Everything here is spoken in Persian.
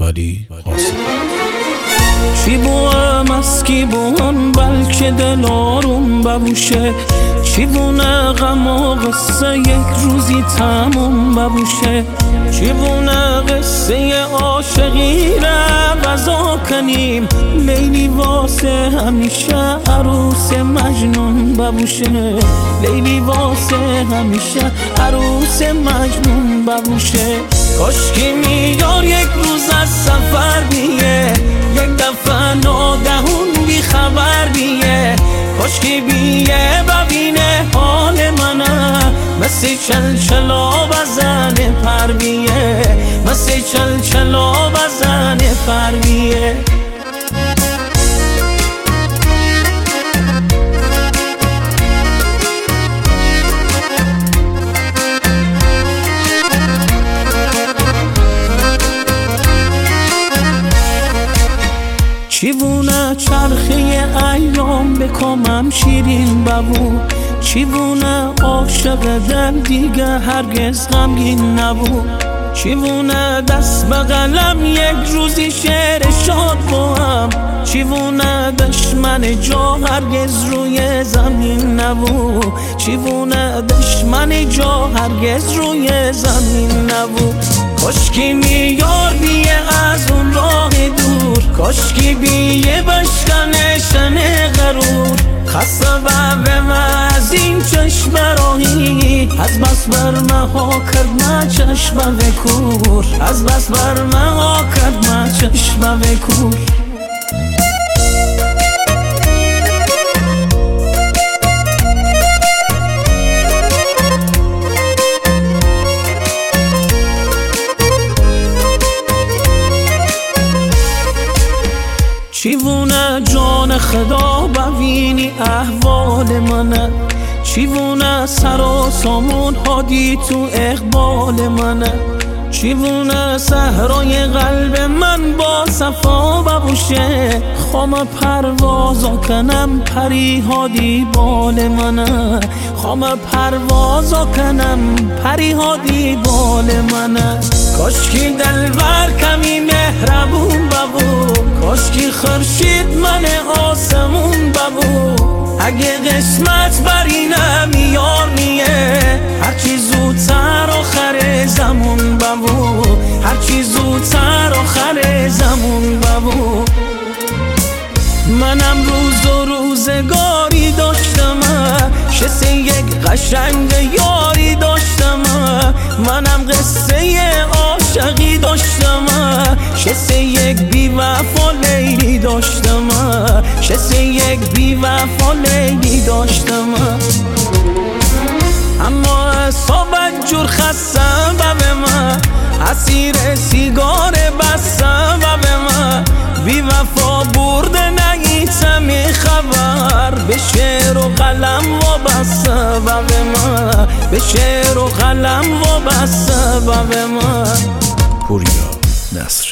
ولی قاسم. چی بوام از کی بوام بلکه دل آروم ببوشه، چی بونه غم و قصه یک روزی تموم ببوشه، چی بونه قصه عاشقی را غذا کنیم، لیلی واسه همیشه عروس مجنون ببوشه، لیلی واسه همیشه عروس مجنون ببوشه. کاشکی میار یک روز از سفر بیه، یک دفعه ناگهون بی خبر بیه، کاشکی بیه ببینه حال منه، مثل چلچلا بزنه پر بیه، مثل چلچلا بزنه پر بیه. چیوونه چرخه ایام بکامم شیرین ببو، چیوونه عاشق دل دیگه هرگز غمگین نبو، چیوونه دست به قلم یک روزی شعر شاد بوام، چیوونه دشمن جا هرگز روی زمین نبو، چیوونه دشمن جا هرگز روی زمین نبو. کاشکی میار بیه از اون راه دور، کاشکی بیه بشکنه شن غرور، خسته به من از این چشم راهی، از بس بر مها کرد من چشم به کور، از بس بر مها کرد من چشم به کور. چیوونه جان خدا ببینی احوال منه، چیوونه سر و سامون هادی تو اقبال منه، چیوونه صحرای قلب من با صفا ببوشه، خام پروازا کنم پری هادی بال منه، خام پروازا کنم پری هادی بال منه. کاشکی دلبر کمی مهربون ببو، کاشکی خورشید من آسمون ببو، اگه قسمت بر اینم یار نیه، هرچی زودتر آخر زمون ببو، هرچی زودتر آخر زمون ببو. منم روز و روزگاری داشتم، شسه یک قشنگ یاری داشتم، منم قصه عاشقی داشتم، شسه یک بی وفا لیلی داشتم، شسه یک بی وفا لیلی داشتم. اما اصابت جور خستم به من، اسیر سیگار بستم به من، بی وفا برده نگیتم خبر، به شعر و قلم وابسته به من، به شعر و قلم وابسته به من. پوریا نصر.